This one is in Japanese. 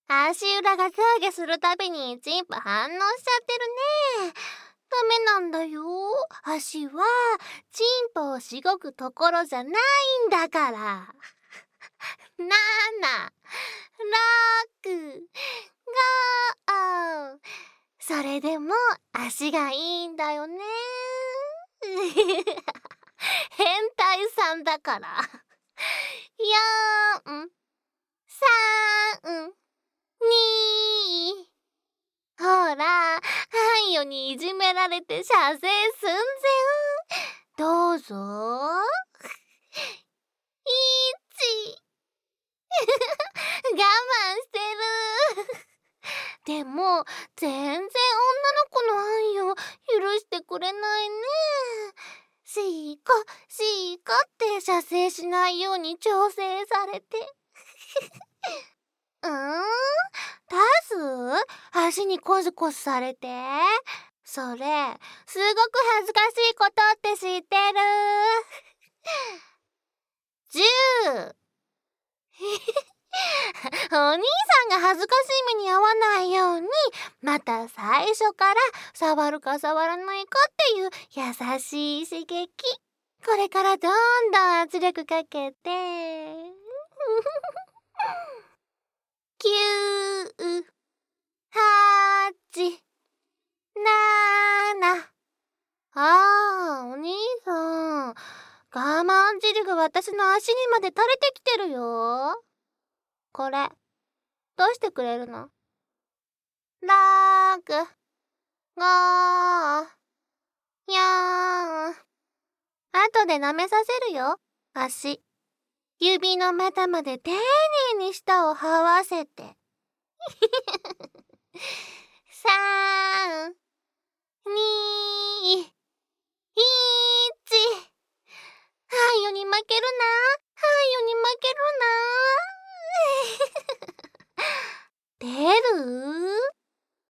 足裏が上下するたびにチンポ反応しちゃってるね。ダメなんだよ。足はチンポをしごくところじゃないんだから。7、6、5。それでも足がいいんだよね。変態さんだから。4、3、2。ほら、ハンヨにいじめられて射精寸前。どうぞ。1。我慢してる。でも、全然女の子のハンヨ許してくれないね。シーコ、シーコって射精しないように調整されて。タス？足にコスコスされて？それ、すごく恥ずかしいことって知ってる？10。お兄さんが恥ずかしい目に遭わないように、また最初から触るか触らないかっていう優しい刺激。これからどんどん圧力かけて。9、8、7。お兄さん。我慢汁が私の足にまで垂れてきてるよ。これ、どうしてくれるの？6、5、4。後で舐めさせるよ、足。指の股まで丁寧に舌を這わせて。3、2。